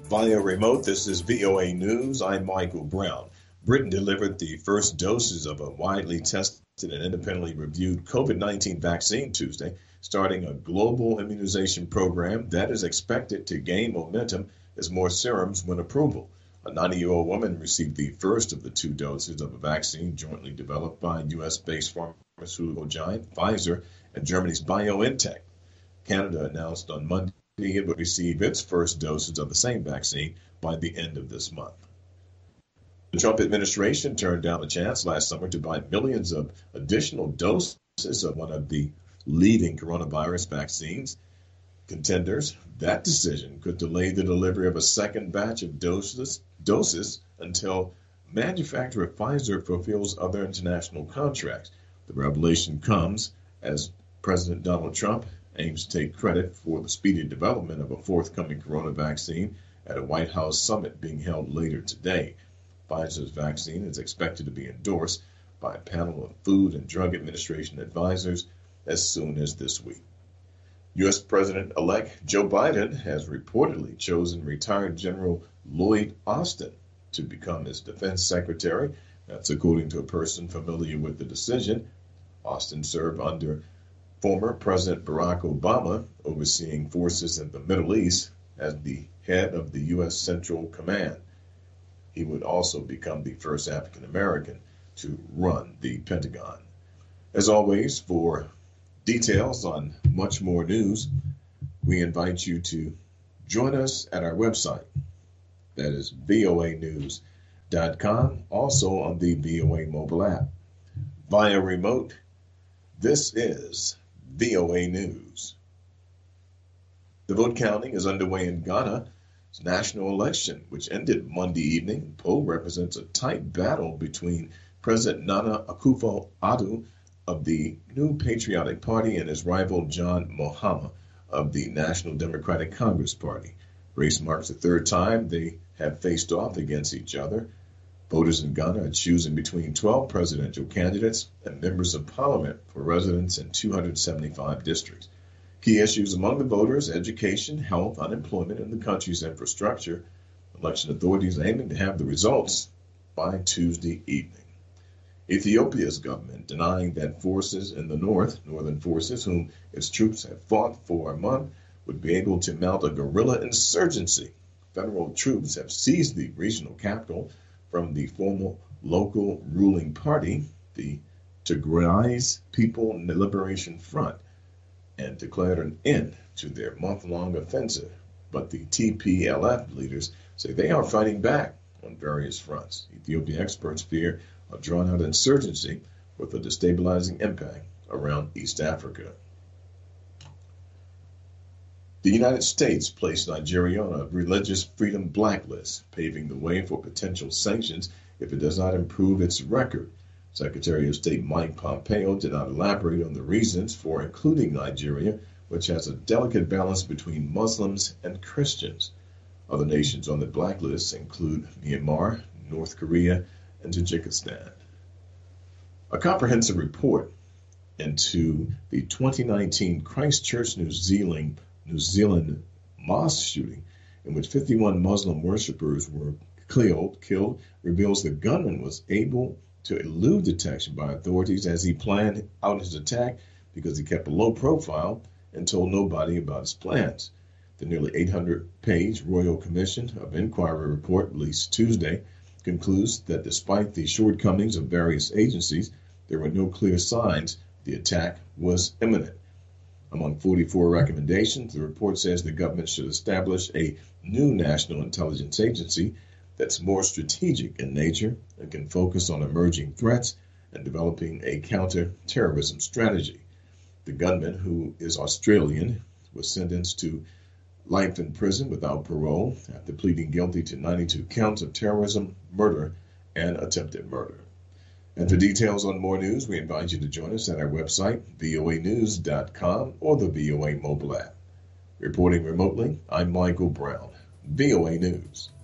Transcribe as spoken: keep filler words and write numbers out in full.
Via remote, this is V O A News. I'm Michael Brown. Britain delivered the first doses of a widely tested and independently reviewed COVID nineteen vaccine Tuesday, starting a global immunization program that is expected to gain momentum as more serums win approval. A ninety-year-old woman received the first of the two doses of a vaccine jointly developed by U S-based pharmaceutical giant Pfizer and Germany's BioNTech. Canada announced on Monday it would receive its first doses of the same vaccine by the end of this month. The Trump administration turned down a chance last summer to buy millions of additional doses of one of the leading coronavirus vaccines contenders. That decision could delay the delivery of a second batch of doses, doses until manufacturer Pfizer fulfills other international contracts. The revelation comes as President Donald Trump aims to take credit for the speedy development of a forthcoming corona vaccine at a White House summit being held later today. Pfizer's vaccine is expected to be endorsed by a panel of Food and Drug Administration advisors as soon as this week. U S. President-elect Joe Biden has reportedly chosen retired General Lloyd Austin to become his defense secretary. That's according to a person familiar with the decision. Austin served under former President Barack Obama, overseeing forces in the Middle East as the head of the U S. Central Command. He would also become the first African American to run the Pentagon. As always, for details on much more news, we invite you to join us at our website. That is V O A news dot com, also on the V O A mobile app. Via remote, this is V O A News. The vote counting is underway in Ghana's national election, which ended Monday evening. The poll represents a tight battle between President Nana Akufo-Addo of the New Patriotic Party and his rival John Mahama of the National Democratic Congress Party. Race marks the third time they have faced off against each other. Voters in Ghana are choosing between twelve presidential candidates and members of parliament for residents in two hundred seventy-five districts. Key issues among the voters: education, health, unemployment, and the country's infrastructure. Election authorities aiming to have the results by Tuesday evening. Ethiopia's government denying that forces in the north, northern forces, whom its troops have fought for a month, would be able to mount a guerrilla insurgency. Federal troops have seized the regional capital from the formal local ruling party, the Tigray People Liberation Front, and declared an end to their month-long offensive. But the T P L F leaders say they are fighting back on various fronts. Ethiopian experts fear a drawn-out insurgency with a destabilizing impact around East Africa. The United States placed Nigeria on a religious freedom blacklist, paving the way for potential sanctions if it does not improve its record. Secretary of State Mike Pompeo did not elaborate on the reasons for including Nigeria, which has a delicate balance between Muslims and Christians. Other nations on the blacklist include Myanmar, North Korea, and Tajikistan. A comprehensive report into the twenty nineteen Christchurch, New Zealand New Zealand mosque shooting, in which fifty-one Muslim worshippers were killed, killed, reveals the gunman was able to elude detection by authorities as he planned out his attack because he kept a low profile and told nobody about his plans. The nearly eight hundred page Royal Commission of Inquiry report released Tuesday concludes that despite the shortcomings of various agencies, there were no clear signs the attack was imminent. Among forty-four recommendations, the report says the government should establish a new national intelligence agency that's more strategic in nature and can focus on emerging threats and developing a counter-terrorism strategy. The gunman, who is Australian, was sentenced to life in prison without parole after pleading guilty to ninety-two counts of terrorism, murder, and attempted murder. And for details on more news, we invite you to join us at our website, V O A news dot com, or the V O A mobile app. Reporting remotely, I'm Michael Brown, V O A News.